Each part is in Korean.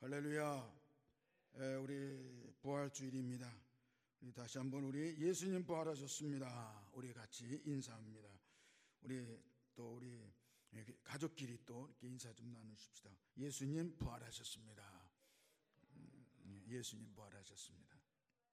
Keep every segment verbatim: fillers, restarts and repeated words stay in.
할렐루야. 에, 우리 부활주일입니다. 우리 다시 한번 우리 예수님 부활하셨습니다. 우리 같이 인사합니다. 우리 또 우리 가족끼리 또 이렇게 인사 좀 나누십시다. 예수님 부활하셨습니다. 예수님 부활하셨습니다.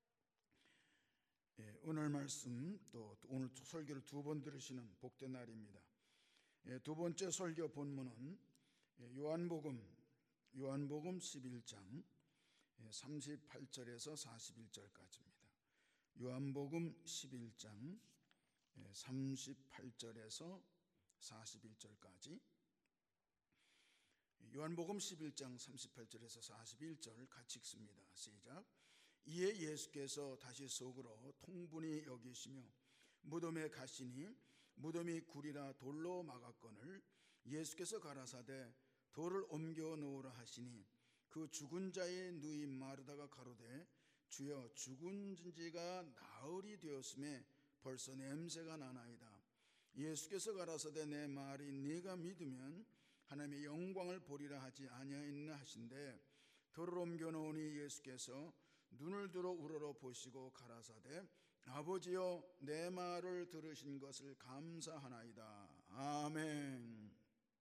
예, 오늘 말씀 또 오늘 설교를 두 번 들으시는 복된 날입니다. 예, 두 번째 설교 본문은 요한복음 요한복음 십일 장 삼십팔 절에서 사십일 절까지입니다. 요한복음 십일 장 삼십팔 절에서 사십일 절까지. 요한복음 십일 장 삼십팔 절에서 사십일 절 같이 읽습니다. 시작. 이에 예수께서 다시 속으로 통분히 여기시며 무덤에 가시니 무덤이 굴이라 돌로 막았거늘 예수께서 가라사대 돌을 옮겨 놓으라 하시니 그 죽은 자의 누이 마르다가 가로되 주여 죽은 지가 나흘이 되었음에 벌써 냄새가 나나이다. 예수께서 가라사대 내 말이 네가 믿으면 하나님의 영광을 보리라 하지 아니하였나 하신대 돌을 옮겨 놓으니 예수께서 눈을 들어 우러러 보시고 가라사대 아버지여 내 말을 들으신 것을 감사하나이다. 아멘.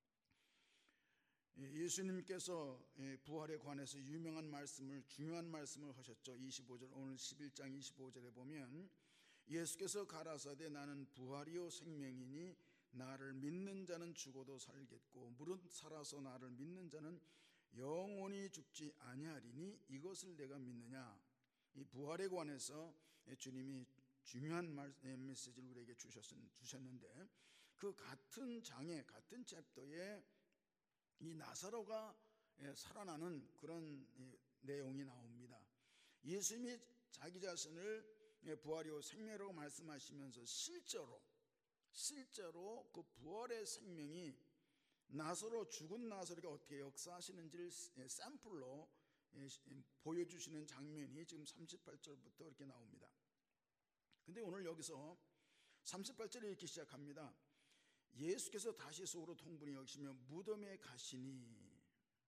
예수님께서 부활에 관해서 유명한 말씀을 중요한 말씀을 하셨죠. 이십오 절 오늘 십일 장 이십오 절에 보면 예수께서 가라사대 나는 부활이요 생명이니 나를 믿는 자는 죽어도 살겠고 무릇 살아서 나를 믿는 자는 영원히 죽지 아니하리니 이것을 내가 믿느냐. 이 부활에 관해서 주님이 중요한 메시지를 우리에게 주셨는데 그 같은 장에 같은 챕터에 이 나사로가 살아나는 그런 내용이 나옵니다. 예수님이 자기 자신을 부활이요 생명이라고 말씀하시면서 실제로 실제로 그 부활의 생명이 나사로 죽은 나사로가 어떻게 역사하시는지를 샘플로 보여주시는 장면이 지금 삼십팔 절부터 이렇게 나옵니다. 근데 오늘 여기서 삼십팔 절에 이렇게 시작합니다. 예수께서 다시 속으로 통분히 여기시며 무덤에 가시니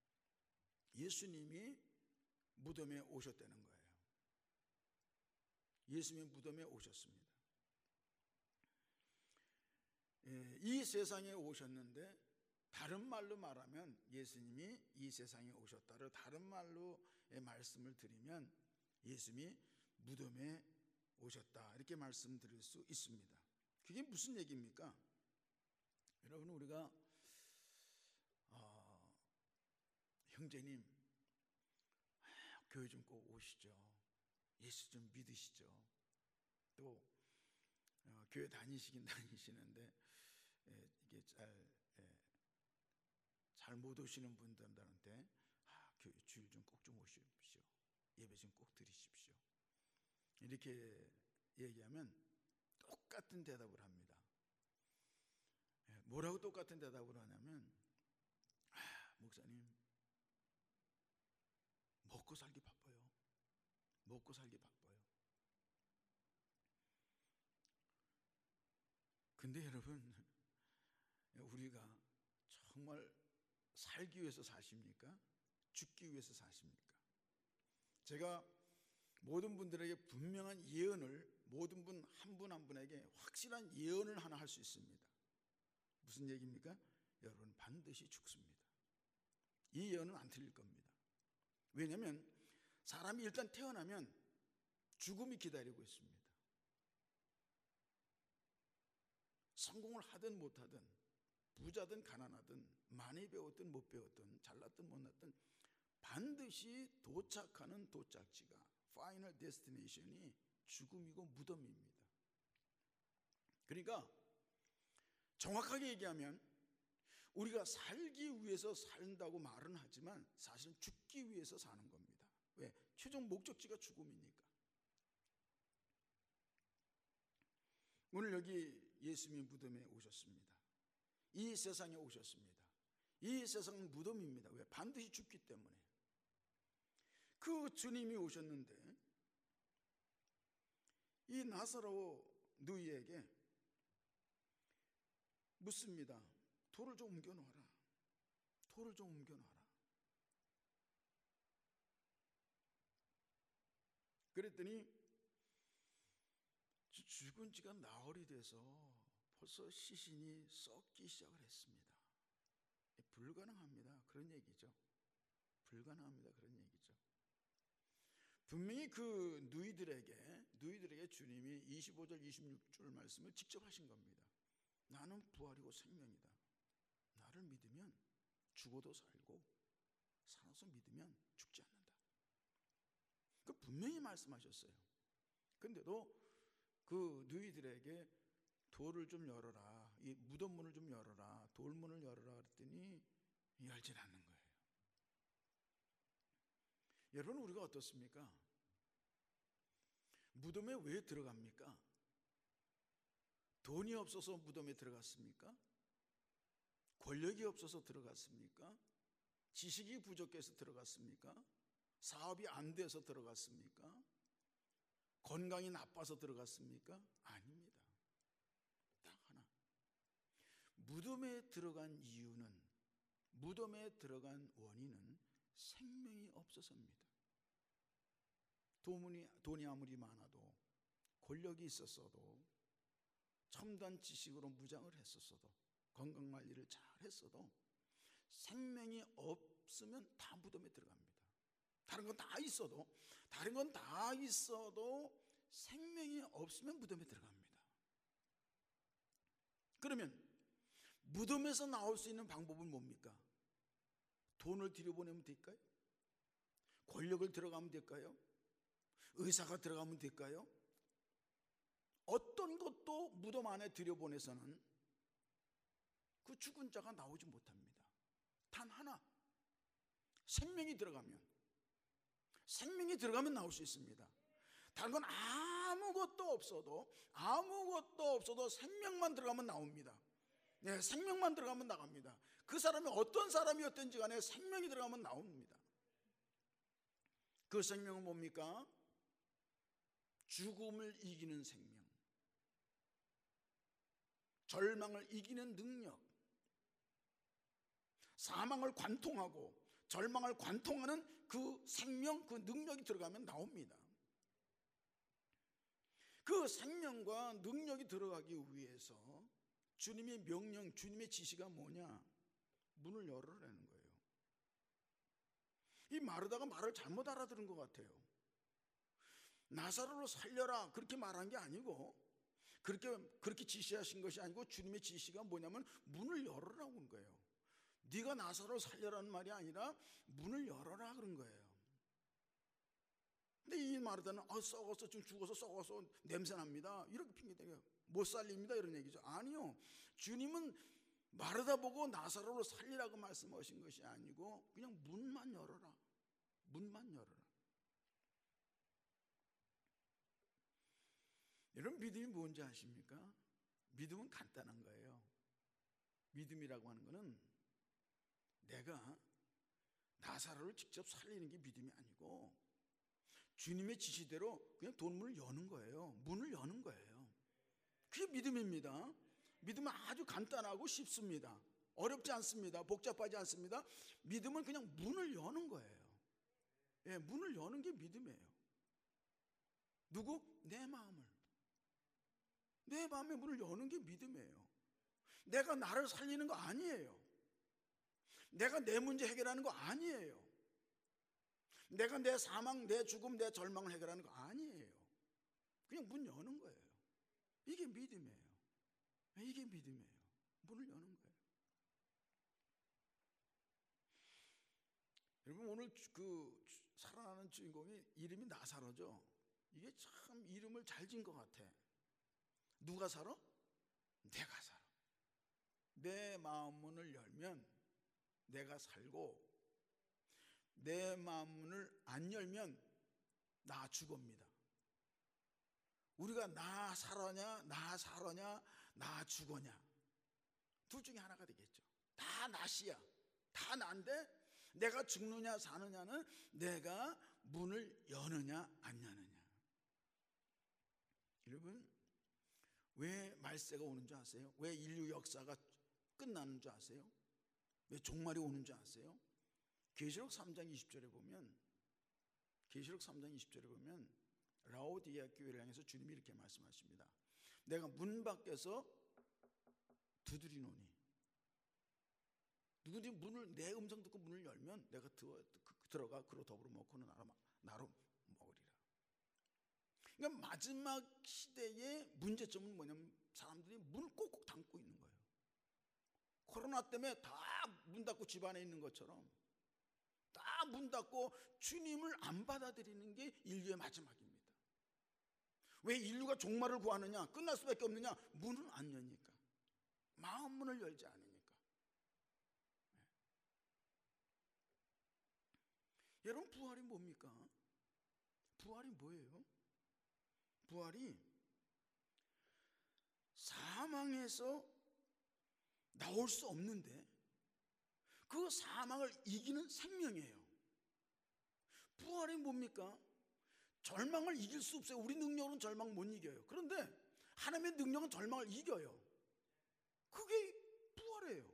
예수님이 무덤에 오셨다는 거예요. 예수님이 무덤에 오셨습니다. 예, 이 세상에 오셨는데 다른 말로 말하면 예수님이 이 세상에 오셨다를 다른 말로 말씀을 드리면 예수님이 무덤에 오셨다 이렇게 말씀드릴 수 있습니다. 그게 무슨 얘기입니까? 여러분 우리가 어, 형제님 교회 좀 꼭 오시죠. 예수 좀 믿으시죠. 또 어, 교회 다니시긴 다니시는데 에, 이게 잘 잘 못 오시는 분들한테 아, 교회 주일 좀 꼭 좀 오십시오. 예배 좀 꼭 드리십시오. 이렇게 얘기하면 똑같은 대답을 합니다. 뭐라고 똑같은 대답을 하냐면 아, 목사님 먹고 살기 바빠요. 먹고 살기 바빠요. 근데 여러분 우리가 정말 살기 위해서 사십니까? 죽기 위해서 사십니까? 제가 모든 분들에게 분명한 예언을 모든 분 한 분 한 분에게 확실한 예언을 하나 할 수 있습니다. 무슨 얘기입니까? 여러분 반드시 죽습니다. 이 예언은 안 틀릴 겁니다. 왜냐하면 사람이 일단 태어나면 죽음이 기다리고 있습니다. 성공을 하든 못하든 부자든 가난하든 많이 배웠든 못 배웠든 잘났든 못났든 반드시 도착하는 도착지가 파이널 데스티네이션이 죽음이고 무덤입니다. 그러니까 정확하게 얘기하면 우리가 살기 위해서 산다고 말은 하지만 사실은 죽기 위해서 사는 겁니다. 왜? 최종 목적지가 죽음이니까. 오늘 여기 예수님이 무덤에 오셨습니다. 이 세상에 오셨습니다. 이 세상은 무덤입니다. 왜? 반드시 죽기 때문에. 그 주님이 오셨는데 이 나사로 누이에게 묻습니다. 돌을 좀 옮겨 놓아라. 돌을 좀 옮겨 놔라. 그랬더니 죽은 지가 나흘이 돼서 벌써 시신이 썩기 시작을 했습니다. 불가능합니다. 그런 얘기죠. 불가능합니다. 그런 얘기죠. 분명히 그 누이들에게 누이들에게 주님이 이십오 절 이십육 절 말씀을 직접 하신 겁니다. 나는 부활이고 생명이다. 나를 믿으면 죽어도 살고 살아서 믿으면 죽지 않는다. 그 분명히 말씀하셨어요. 근데도 그 누이들에게 돌을 좀 열어라, 이 무덤 문을 좀 열어라, 돌문을 열어라 그랬더니 열질 않는 거예요. 여러분, 우리가 어떻습니까? 무덤에 왜 들어갑니까? 돈이 없어서 무덤에 들어갔습니까? 권력이 없어서 들어갔습니까? 지식이 부족해서 들어갔습니까? 사업이 안 돼서 들어갔습니까? 건강이 나빠서 들어갔습니까? 아닙니다. 딱 하나. 무덤에 들어간 이유는, 무덤에 들어간 원인은 생명이 없어서입니다. 돈이, 돈이 아무리 많아도, 권력이 있었어도, 첨단 지식으로 무장을 했었어도, 건강관리를 잘 했어도 생명이 없으면 다 무덤에 들어갑니다. 다른 건 다 있어도 다른 건 다 있어도 생명이 없으면 무덤에 들어갑니다. 그러면 무덤에서 나올 수 있는 방법은 뭡니까? 돈을 들여보내면 될까요? 권력을 들어가면 될까요? 의사가 들어가면 될까요? 어떤 것도 무덤 안에 들여보내서는 그 죽은 자가 나오지 못합니다. 단 하나, 생명이 들어가면, 생명이 들어가면 나올 수 있습니다. 다른 건 아무것도 없어도, 아무것도 없어도 생명만 들어가면 나옵니다. 네, 생명만 들어가면 나갑니다. 그 사람이 어떤 사람이었든지 간에 생명이 들어가면 나옵니다. 그 생명은 뭡니까? 죽음을 이기는 생명, 절망을 이기는 능력, 사망을 관통하고 절망을 관통하는 그 생명, 그 능력이 들어가면 나옵니다. 그 생명과 능력이 들어가기 위해서 주님의 명령, 주님의 지시가 뭐냐? 문을 열으라는 거예요. 이 마르다가 말을 잘못 알아들은 것 같아요. 나사로를 살려라 그렇게 말한 게 아니고, 그렇게 그렇게 지시하신 것이 아니고, 주님의 지시가 뭐냐면 문을 열으라고 한 거예요. 네가 나사로를 살려라는 말이 아니라 문을 열어라 그런 거예요. 근데 이 마르다는 아, 썩어서 좀 죽어서 썩어서 냄새납니다 이렇게 핑계대요. 못 살립니다 이런 얘기죠. 아니요, 주님은 마르다 보고 나사로를 살리라고 말씀하신 것이 아니고 그냥 문만 열어라, 문만 열어라. 여러분, 믿음이 뭔지 아십니까? 믿음은 간단한 거예요. 믿음이라고 하는 거는 내가 나사로를 직접 살리는 게 믿음이 아니고 주님의 지시대로 그냥 돈문을 여는 거예요. 문을 여는 거예요. 그게 믿음입니다. 믿음은 아주 간단하고 쉽습니다. 어렵지 않습니다. 복잡하지 않습니다. 믿음은 그냥 문을 여는 거예요. 예, 문을 여는 게 믿음이에요. 누구? 내 마음을. 내 마음의 문을 여는 게 믿음이에요. 내가 나를 살리는 거 아니에요. 내가 내 문제 해결하는 거 아니에요. 내가 내 사망, 내 죽음, 내 절망을 해결하는 거 아니에요. 그냥 문 여는 거예요. 이게 믿음이에요. 이게 믿음이에요. 문을 여는 거예요. 여러분, 오늘 그 살아나는 주인공이 이름이 나사로죠. 이게 참 이름을 잘 지은 것 같아. 누가 살아? 내가 살아. 내 마음 문을 열면 내가 살고, 내 마음 문을 안 열면 나 죽습니다. 우리가 나 살아냐, 나 살아냐, 나 죽어냐, 둘 중에 하나가 되겠죠. 다 나시야. 다 난데 내가 죽느냐 사느냐는 내가 문을 여느냐 안 여느냐. 여러분, 왜 말세가 오는 줄 아세요? 왜 인류 역사가 끝나는 줄 아세요? 왜 종말이 오는 줄 아세요? 계시록 삼 장 이십 절에 보면, 계시록 삼 장 이십 절에 보면 라오디게아 교회를 향해서 주님이 이렇게 말씀하십니다. 내가 문 밖에서 두드리노니 누구든지 문을 내 음성 듣고 문을 열면 내가 들어가 그로 더불어 먹고 나로, 나로 먹으리라. 그러니까 마지막 시대의 문제점은 뭐냐면 사람들이 문을 꼭꼭 닫고 있는 거예요. 코로나 때문에 다 문 닫고 집 안에 있는 것처럼 다 문 닫고 주님을 안 받아들이는 게 인류의 마지막입니다. 왜 인류가 종말을 구하느냐, 끝날 수밖에 없느냐? 문을 안 여니까, 마음 문을 열지 않으니까. 네. 여러분, 부활이 뭡니까? 부활이 뭐예요? 부활이 사망에서 나올 수 없는데 그 사망을 이기는 생명이에요. 부활이 뭡니까? 절망을 이길 수 없어요. 우리 능력은 절망 못 이겨요. 그런데 하나님의 능력은 절망을 이겨요. 그게 부활이에요.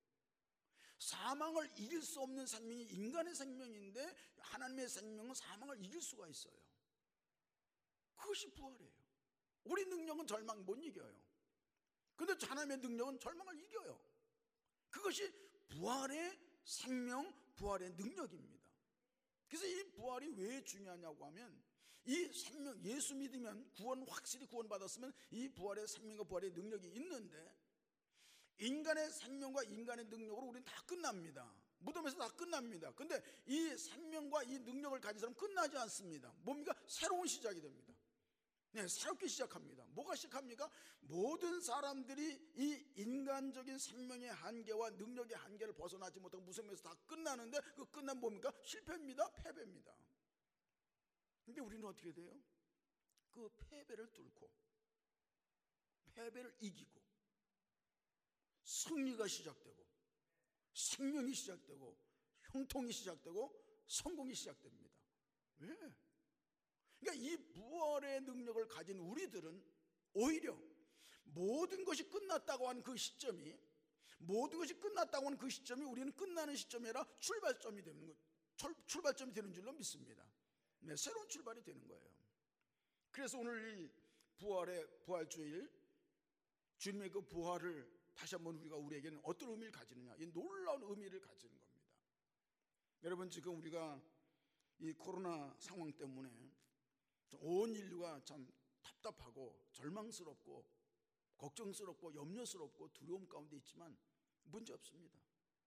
사망을 이길 수 없는 생명이 인간의 생명인데 하나님의 생명은 사망을 이길 수가 있어요. 그것이 부활이에요. 우리 능력은 절망 못 이겨요. 그런데 하나님의 능력은 절망을 이겨요. 그것이 부활의 생명, 부활의 능력입니다. 그래서 이 부활이 왜 중요하냐고 하면 이 생명, 예수 믿으면 구원, 확실히 구원받았으면 이 부활의 생명과 부활의 능력이 있는데 인간의 생명과 인간의 능력으로 우리는 다 끝납니다. 무덤에서 다 끝납니다. 근데 이 생명과 이 능력을 가진 사람은 끝나지 않습니다. 뭡니까? 새로운 시작이 됩니다. 네, 새롭게 시작합니다. 뭐가 시작합니까? 모든 사람들이 이 인간적인 생명의 한계와 능력의 한계를 벗어나지 못하고 무덤에서 다 끝나는데 그 끝난 뭡니까? 실패입니다. 패배입니다. 근데 우리는 어떻게 돼요? 그 패배를 뚫고 패배를 이기고 승리가 시작되고 생명이 시작되고 형통이 시작되고 성공이 시작됩니다. 왜? 그러니까 이 부활의 능력을 가진 우리들은 오히려 모든 것이 끝났다고 하는 그 시점이 모든 것이 끝났다고 하는 그 시점이 우리는 끝나는 시점이 아니라 출발점이 되는 거, 출발점이 되는 줄로 믿습니다. 네, 새로운 출발이 되는 거예요. 그래서 오늘 이 부활의 부활주일, 주님의 그 부활을 다시 한번 우리가 우리에게는 어떤 의미를 가지느냐, 이 놀라운 의미를 가지는 겁니다. 여러분, 지금 우리가 이 코로나 상황 때문에 온 인류가 참 답답하고 절망스럽고 걱정스럽고 염려스럽고 두려움 가운데 있지만 문제 없습니다.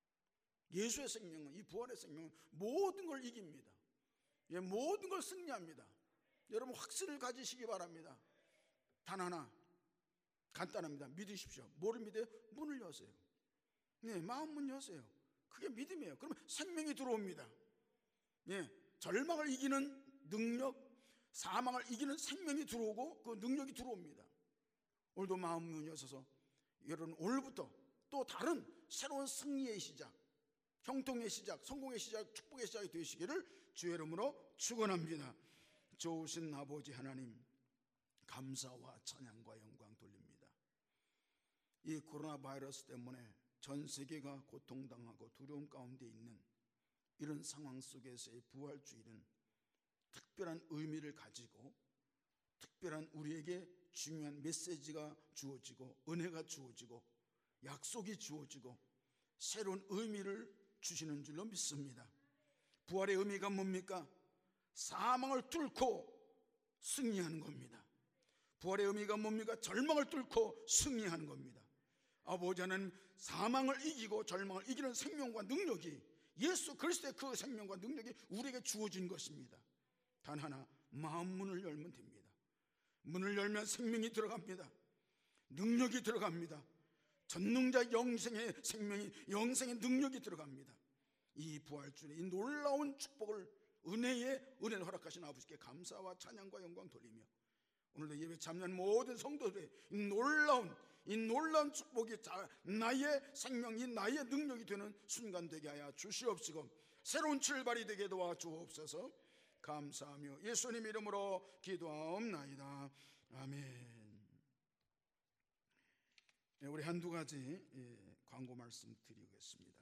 예수의 생명은, 이 부활의 생명은 모든 걸 이깁니다. 예, 모든 걸 승리합니다. 여러분, 확신을 가지시기 바랍니다. 단 하나 간단합니다. 믿으십시오. 뭐를 믿어요? 문을 여세요. 네, 마음 문 여세요. 그게 믿음이에요. 그러면 생명이 들어옵니다. 예, 절망을 이기는 능력, 사망을 이기는 생명이 들어오고 그 능력이 들어옵니다. 오늘도 마음 문 여셔서 여러분, 오늘부터 또 다른 새로운 승리의 시작, 형통의 시작, 성공의 시작, 축복의 시작이 되시기를 주의 이름으로 축원합니다. 좋으신 아버지 하나님, 감사와 찬양과 영광 돌립니다. 이 코로나 바이러스 때문에 전 세계가 고통당하고 두려움 가운데 있는 이런 상황 속에서의 부활주일은 특별한 의미를 가지고 특별한 우리에게 중요한 메시지가 주어지고 은혜가 주어지고 약속이 주어지고 새로운 의미를 주시는 줄로 믿습니다. 부활의 의미가 뭡니까? 사망을 뚫고 승리하는 겁니다. 부활의 의미가 뭡니까? 절망을 뚫고 승리하는 겁니다. 아버지 하나님, 사망을 이기고 절망을 이기는 생명과 능력이, 예수 그리스도의 그 생명과 능력이 우리에게 주어진 것입니다. 단 하나, 마음 문을 열면 됩니다. 문을 열면 생명이 들어갑니다. 능력이 들어갑니다. 전능자 영생의 생명이, 영생의 능력이 들어갑니다. 이 부활주의, 이 놀라운 축복을, 은혜의 은혜를 허락하신 아버지께 감사와 찬양과 영광 돌리며 오늘도 예배 참여한 모든 성도들의 이 놀라운 이 놀라운 축복이 나의 생명이, 나의 능력이 되는 순간 되게 하여 주시옵시고 새로운 출발이 되게 도와주옵소서. 감사하며 예수님 이름으로 기도하옵나이다. 아멘. 네, 우리 한두 가지 예, 광고 말씀 드리겠습니다.